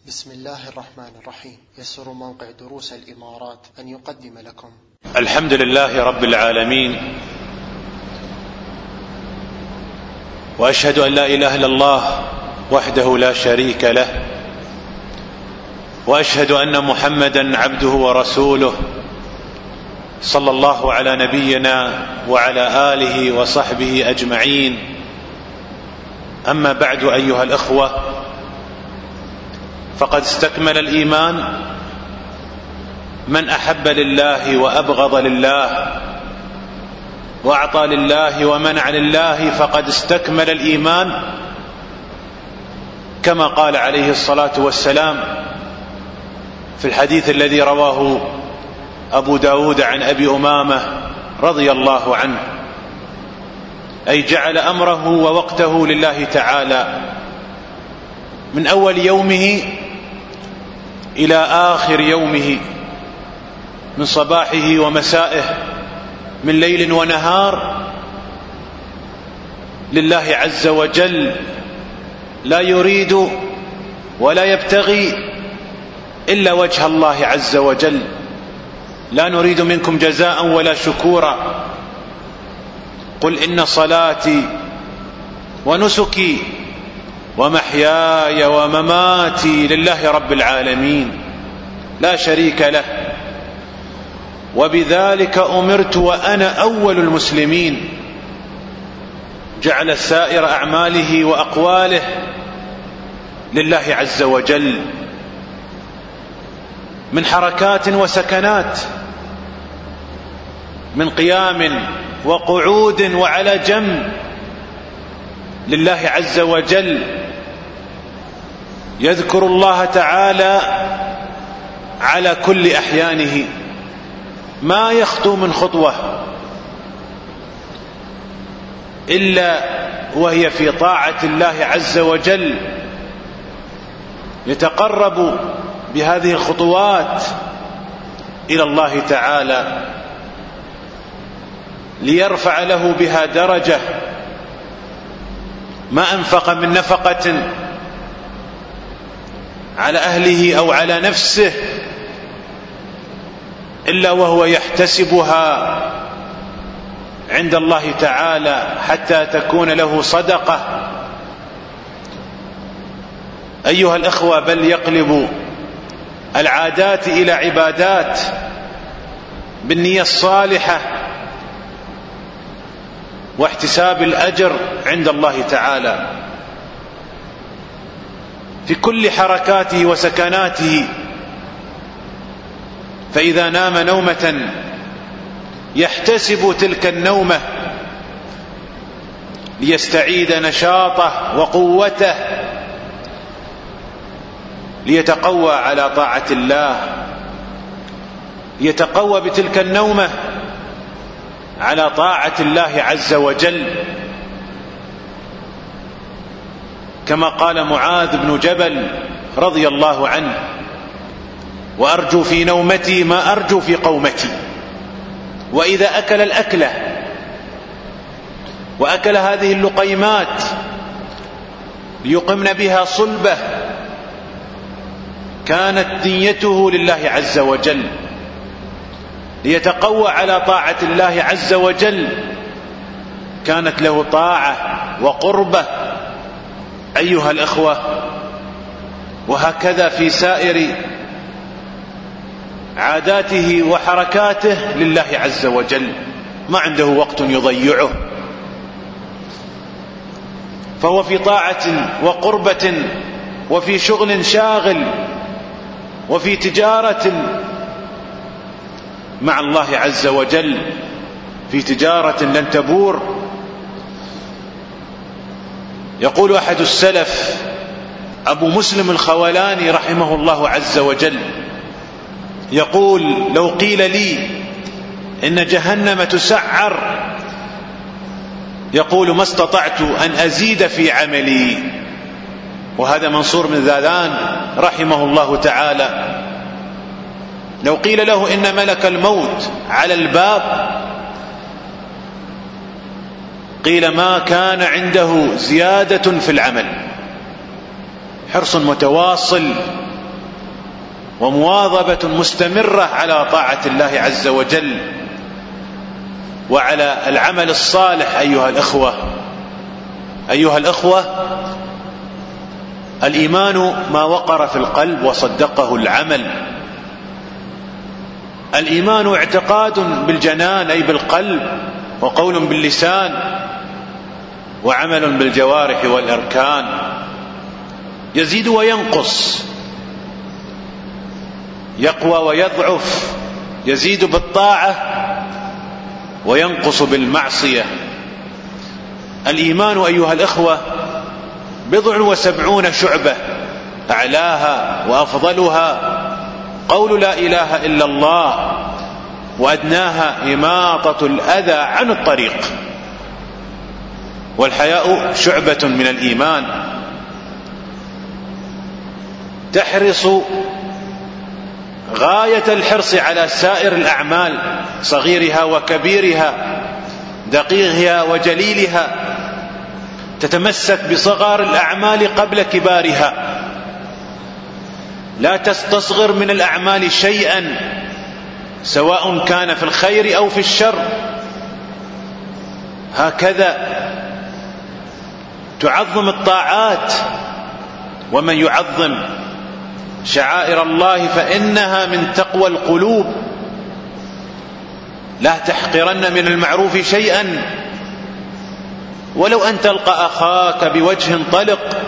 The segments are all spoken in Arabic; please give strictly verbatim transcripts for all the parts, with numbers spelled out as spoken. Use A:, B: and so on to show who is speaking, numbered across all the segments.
A: بسم الله الرحمن الرحيم. يسر موقع دروس الإمارات أن يقدم لكم
B: الحمد لله رب العالمين، وأشهد أن لا إله إلا الله وحده لا شريك له، وأشهد أن محمدا عبده ورسوله، صلى الله على نبينا وعلى آله وصحبه أجمعين. أما بعد، أيها الأخوة، فقد استكمل الإيمان من أحب لله وأبغض لله وأعطى لله ومنع لله، فقد استكمل الإيمان كما قال عليه الصلاة والسلام في الحديث الذي رواه أبو داود عن أبي أمامة رضي الله عنه، أي جعل أمره ووقته لله تعالى من أول يومه إلى آخر يومه، من صباحه ومسائه، من ليل ونهار، لله عز وجل، لا يريد ولا يبتغي إلا وجه الله عز وجل، لا نريد منكم جزاء ولا شكورا. قل إن صلاتي ونسكي ومحياي ومماتي لله رب العالمين لا شريك له، وبذلك أمرت وأنا أول المسلمين. جعل سائر أعماله وأقواله لله عز وجل، من حركات وسكنات، من قيام وقعود وعلى جنب لله عز وجل، يذكر الله تعالى على كل أحيانه، ما يخطو من خطوة إلا وهي في طاعة الله عز وجل، يتقرب بهذه الخطوات إلى الله تعالى ليرفع له بها درجة. ما أنفق من نفقة على أهله أو على نفسه إلا وهو يحتسبها عند الله تعالى حتى تكون له صدقة. أيها الأخوة، بل يقلب العادات إلى عبادات بالنية الصالحة واحتساب الأجر عند الله تعالى في كل حركاته وسكناته. فإذا نام نومة يحتسب تلك النومة ليستعيد نشاطه وقوته، ليتقوى على طاعة الله، يتقوى بتلك النومة على طاعة الله عز وجل، كما قال معاذ بن جبل رضي الله عنه: وأرجو في نومتي ما أرجو في قومتي. وإذا أكل الأكلة وأكل هذه اللقيمات ليقمن بها صلبه، كانت نيته لله عز وجل، ليتقوى على طاعة الله عز وجل، كانت له طاعة وقربة. أيها الأخوة، وهكذا في سائر عاداته وحركاته لله عز وجل، ما عنده وقت يضيعه، فهو في طاعة وقربة، وفي شغل شاغل، وفي تجارة مع الله عز وجل، في تجارة لن تبور. يقول أحد السلف أبو مسلم الخولاني رحمه الله عز وجل، يقول: لو قيل لي إن جهنم تسعر، يقول ما استطعت أن أزيد في عملي. وهذا منصور بن ذاذان رحمه الله تعالى. لو قيل له إن ملك الموت على الباب، قيل ما كان عنده زيادة في العمل، حرص متواصل ومواظبة مستمرة على طاعة الله عز وجل وعلى العمل الصالح. أيها الإخوة أيها الإخوة الإيمان ما وقر في القلب وصدقه العمل. الإيمان اعتقاد بالجنان أي بالقلب، وقول باللسان، وعمل بالجوارح والأركان، يزيد وينقص، يقوى ويضعف، يزيد بالطاعة وينقص بالمعصية. الإيمان أيها الإخوة بضع وسبعون شعبة، أعلاها وأفضلها قول لا إله إلا الله، وأدناها إماطة الأذى عن الطريق. والحياء شعبة من الإيمان، تحرص غاية الحرص على سائر الأعمال صغيرها وكبيرها، دقيقها وجليلها، تتمسك بصغار الأعمال قبل كبارها، لا تستصغر من الأعمال شيئا سواء كان في الخير أو في الشر. هكذا تعظم الطاعات، ومن يعظم شعائر الله فإنها من تقوى القلوب. لا تحقرن من المعروف شيئا ولو أن تلقى أخاك بوجه طلق،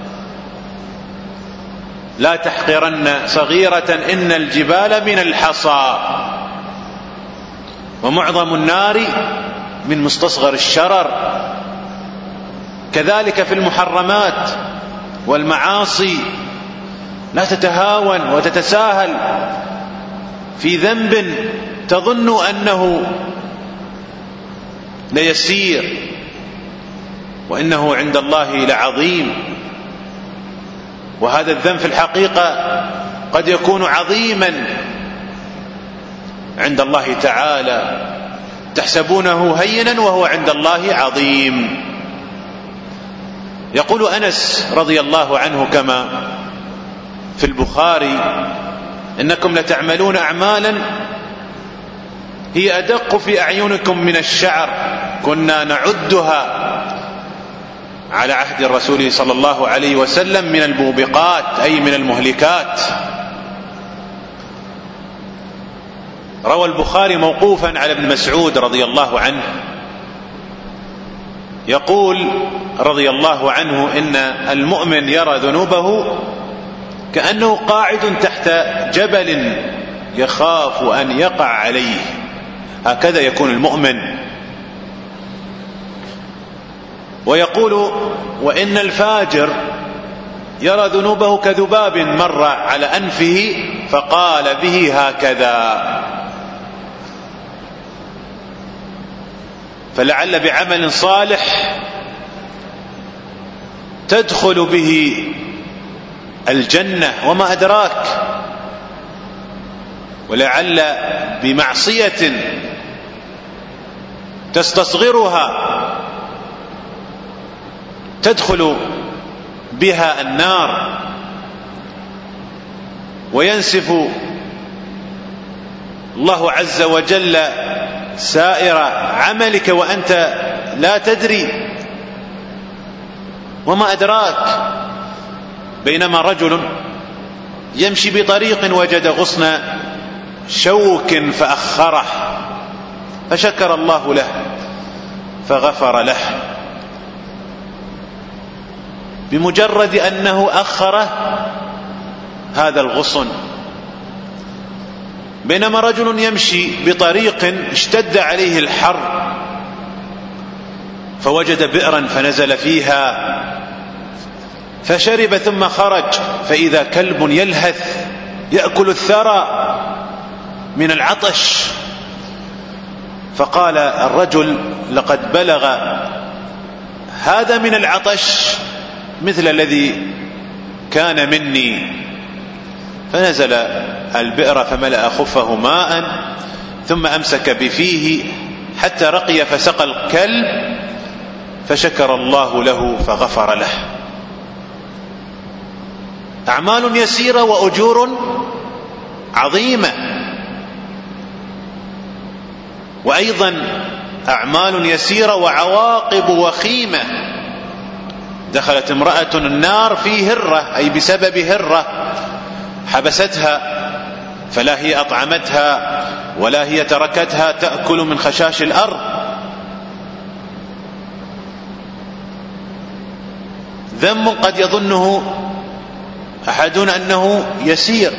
B: لا تحقرن صغيرة إن الجبال من الحصى، ومعظم النار من مستصغر الشرر. كذلك في المحرمات والمعاصي، لا تتهاون وتتساهل في ذنب تظن أنه ليسير وإنه عند الله لعظيم، وهذا الذنب في الحقيقة قد يكون عظيما عند الله تعالى، تحسبونه هينا وهو عند الله عظيم. يقول أنس رضي الله عنه كما في البخاري: إنكم لتعملون أعمالا هي أدق في أعينكم من الشعر، كنا نعدها على عهد الرسول صلى الله عليه وسلم من الموبقات أي من المهلكات. روى البخاري موقوفا على ابن مسعود رضي الله عنه يقول رضي الله عنه: إن المؤمن يرى ذنوبه كأنه قاعد تحت جبل يخاف أن يقع عليه. هكذا يكون المؤمن. ويقول: وإن الفاجر يرى ذنوبه كذباب مر على أنفه فقال به هكذا. فلعل بعمل صالح تدخل به الجنة وما أدراك، ولعل بمعصية تستصغرها تدخل بها النار، وينسف الله عز وجل سائر عملك وأنت لا تدري وما أدراك. بينما رجل يمشي بطريق وجد غصن شوك فأخره، فشكر الله له فغفر له بمجرد أنه أخر هذا الغصن. بينما رجل يمشي بطريق اشتد عليه الحر فوجد بئرا فنزل فيها فشرب ثم خرج فإذا كلب يلهث يأكل الثرى من العطش، فقال الرجل: لقد بلغ هذا من العطش مثل الذي كان مني. فنزل البئر فملأ خفه ماء ثم أمسك بفيه حتى رقي فسقى الكلب فشكر الله له فغفر له. أعمال يسيرة وأجور عظيمة. وأيضا أعمال يسيرة وعواقب وخيمة. دخلت امرأة النار في هرة، أي بسبب هرة حبستها، فلا هي أطعمتها ولا هي تركتها تأكل من خشاش الأرض. ذنب قد يظنه أحدنا أنه يسير،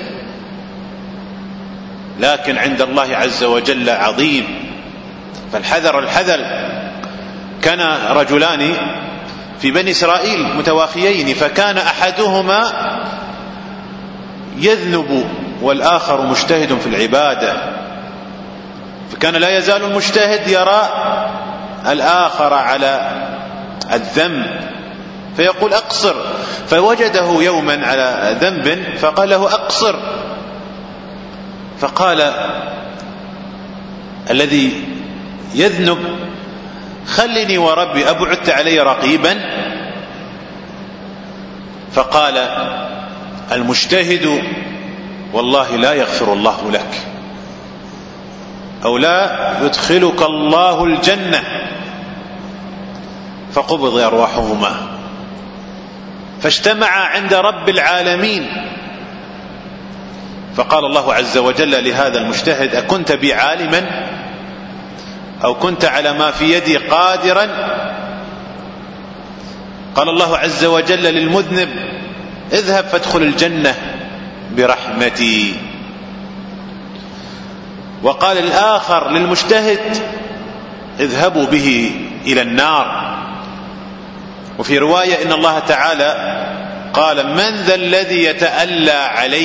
B: لكن عند الله عز وجل عظيم. فالحذر الحذر. كان رجلان في بني إسرائيل متواخيين، فكان أحدهما يذنب والآخر مجتهد في العبادة، فكان لا يزال المجتهد يرى الآخر على الذنب فيقول أقصر، فوجده يوما على ذنب فقال له أقصر، فقال الذي يذنب خلني وربي أبعدت علي رقيبا؟ فقال المجتهد والله لا يغفر الله لك، أو لا يدخلك الله الجنة. فقبض أرواحهما فاجتمعا عند رب العالمين، فقال الله عز وجل لهذا المجتهد أكنت بي عالما أو كنت على ما في يدي قادرا؟ قال الله عز وجل للمذنب اذهب فادخل الجنة برحمتي. وقال الآخر للمجتهد اذهبوا به إلى النار. وفي رواية إن الله تعالى قال من ذا الذي يتألى علي،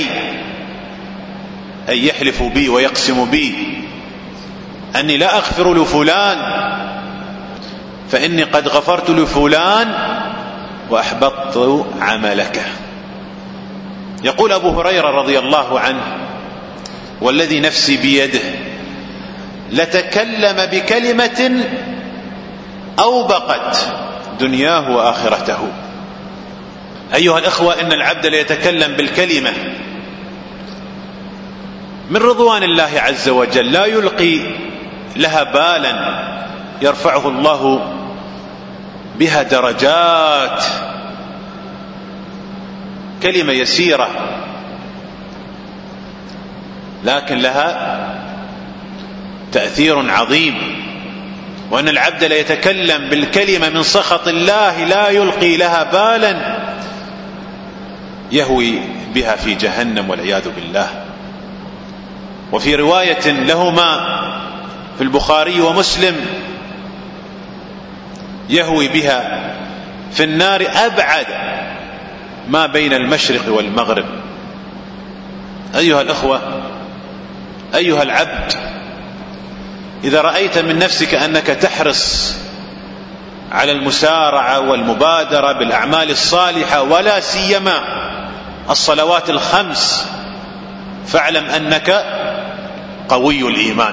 B: أي يحلف بي ويقسم بي أني لا أغفر لفلان فإني قد غفرت لفلان وأحبطت عملك. يقول أبو هريرة رضي الله عنه والذي نفسي بيده لتكلم بكلمة أوبقت دنياه وآخرته. أيها الأخوة، إن العبد ليتكلم بالكلمة من رضوان الله عز وجل لا يلقي لها بالا، يرفعه الله بها درجات. كلمة يسيرة لكن لها تأثير عظيم. وأن العبد ليتكلم بالكلمة من سخط الله لا يلقي لها بالا، يهوي بها في جهنم والعياذ بالله. وفي رواية لهما في البخاري ومسلم يهوي بها في النار أبعد ما بين المشرق والمغرب. أيها الأخوة، أيها العبد، إذا رأيت من نفسك أنك تحرص على المسارعة والمبادرة بالأعمال الصالحة ولا سيما الصلوات الخمس، فاعلم أنك قوي الإيمان.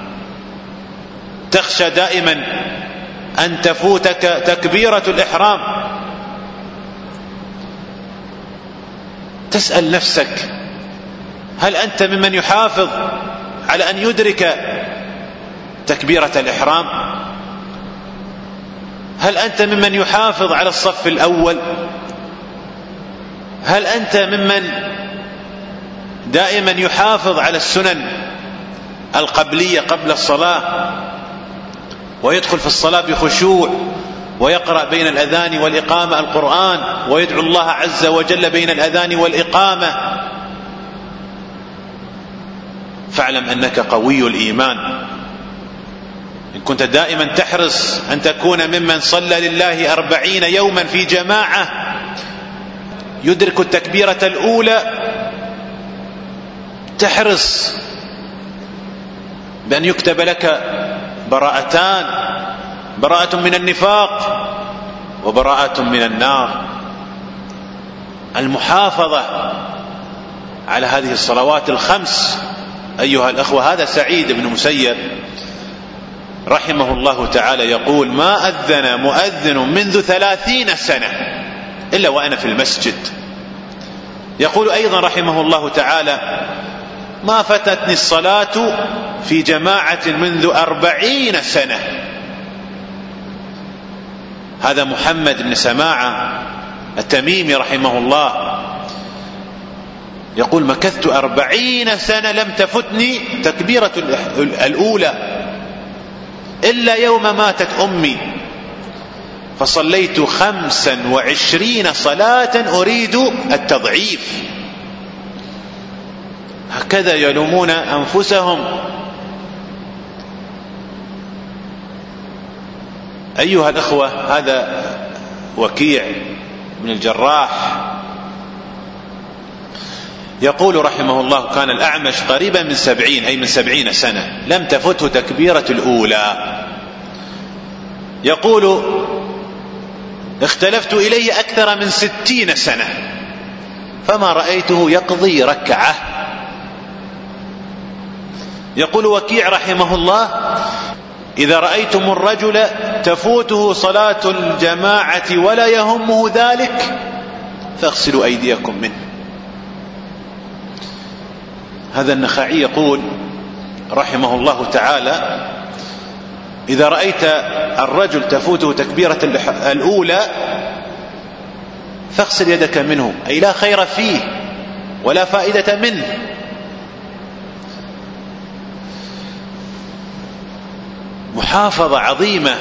B: تخشى دائما أن تفوتك تكبيرة الإحرام، تسأل نفسك هل أنت ممن يحافظ على أن يدرك تكبيرة الإحرام؟ هل أنت ممن يحافظ على الصف الأول؟ هل أنت ممن دائما يحافظ على السنن القبلية قبل الصلاة ويدخل في الصلاة بخشوع ويقرأ بين الأذان والإقامة القرآن ويدعو الله عز وجل بين الأذان والإقامة؟ فاعلم أنك قوي الإيمان إن كنت دائما تحرص أن تكون ممن صلى لله أربعين يوما في جماعة يدرك التكبيرة الأولى. تحرص بأن يكتب لك براءتان، براءة من النفاق وبراءة من النار. المحافظة على هذه الصلوات الخمس أيها الأخوة. هذا سعيد بن مسيب رحمه الله تعالى يقول ما أذن مؤذن منذ ثلاثين سنة إلا وأنا في المسجد. يقول أيضا رحمه الله تعالى ما فتتني الصلاة في جماعة منذ أربعين سنة. هذا محمد بن سماعة التميمي رحمه الله يقول: مكثت أربعين سنة لم تفتني تكبيرة الأولى إلا يوم ماتت أمي، فصليت خمسا وعشرين صلاة أريد التضعيف. هكذا يلومون أنفسهم. أيها الأخوة، هذا وكيع بن الجراح يقول رحمه الله: كان الأعمش قريبا من سبعين أي من سبعين سنة لم تفته تكبيرة الأولى. يقول: اختلفت إليه أكثر من ستين سنة فما رأيته يقضي ركعة. يقول وكيع رحمه الله: إذا رأيتم الرجل تفوته صلاة الجماعة ولا يهمه ذلك فاغسلوا أيديكم منه. هذا النخعي يقول رحمه الله تعالى: إذا رأيت الرجل تفوته تكبيرة الأولى فاغسل يدك منه، أي لا خير فيه ولا فائدة منه. محافظة عظيمة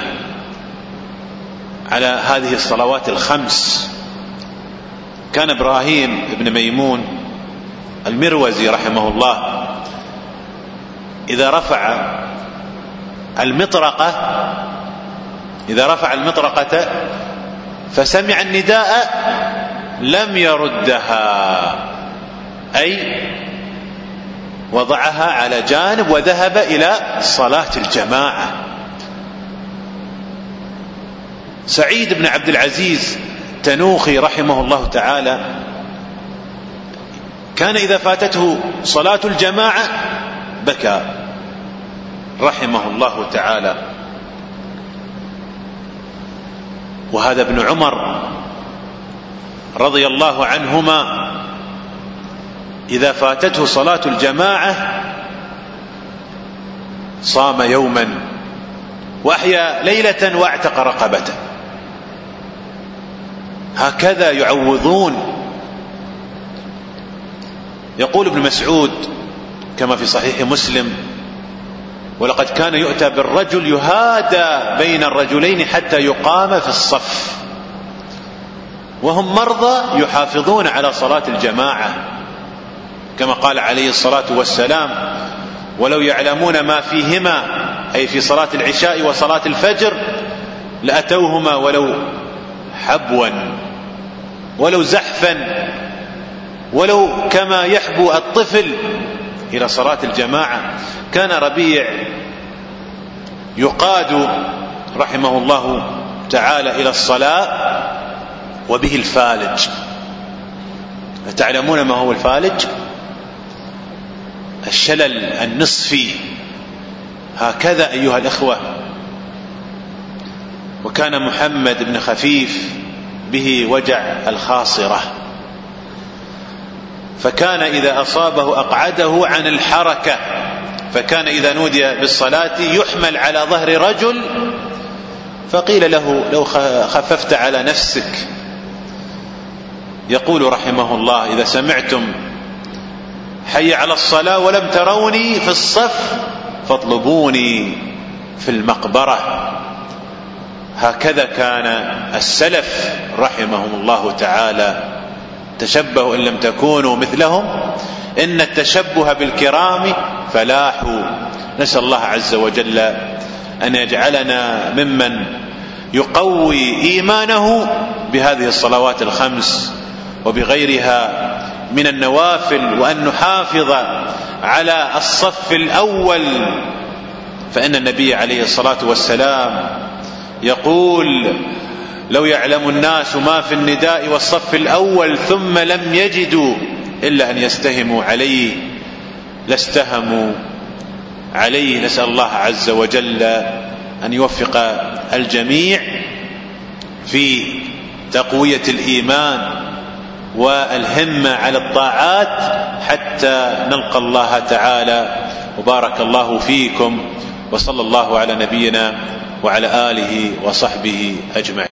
B: على هذه الصلوات الخمس. كان إبراهيم بن ميمون المروزي رحمه الله إذا رفع المطرقة إذا رفع المطرقة فسمع النداء لم يردها، أي وضعها على جانب وذهب إلى صلاة الجماعة. سعيد بن عبد العزيز تنوخي رحمه الله تعالى كان إذا فاتته صلاة الجماعة بكى رحمه الله تعالى. وهذا ابن عمر رضي الله عنهما إذا فاتته صلاة الجماعة صام يوما وأحيا ليلة واعتق رقبة. هكذا يعوضون. يقول ابن مسعود كما في صحيح مسلم: ولقد كان يؤتى بالرجل يهادى بين الرجلين حتى يقام في الصف، وهم مرضى يحافظون على صلاة الجماعة، كما قال عليه الصلاة والسلام: ولو يعلمون ما فيهما، أي في صلاة العشاء وصلاة الفجر، لأتوهما ولو حبوا ولو زحفا ولو كما يحبو الطفل إلى صلاة الجماعة. كان ربيع يقاد رحمه الله تعالى إلى الصلاة وبه الفالج. تعلمون ما هو الفالج؟ الشلل النصفي. هكذا أيها الأخوة. وكان محمد بن خفيف به وجع الخاصرة، فكان إذا أصابه أقعده عن الحركة، فكان إذا نودي بالصلاة يحمل على ظهر رجل، فقيل له: لو خففت على نفسك. يقول رحمه الله: إذا سمعتم حي على الصلاة ولم تروني في الصف فاطلبوني في المقبرة. هكذا كان السلف رحمهم الله تعالى. تشبهوا إن لم تكونوا مثلهم إن التشبه بالكرام فلاح. نسأل الله عز وجل أن يجعلنا ممن يقوي إيمانه بهذه الصلوات الخمس وبغيرها من النوافل، وأن نحافظ على الصف الأول، فإن النبي عليه الصلاة والسلام يقول: لو يعلم الناس ما في النداء والصف الأول ثم لم يجدوا إلا أن يستهموا عليه لاستهموا عليه. نسأل الله عز وجل أن يوفق الجميع في تقوية الإيمان والهمة على الطاعات حتى نلقى الله تعالى. وبارك الله فيكم، وصلى الله على نبينا وعلى آله وصحبه أجمعين.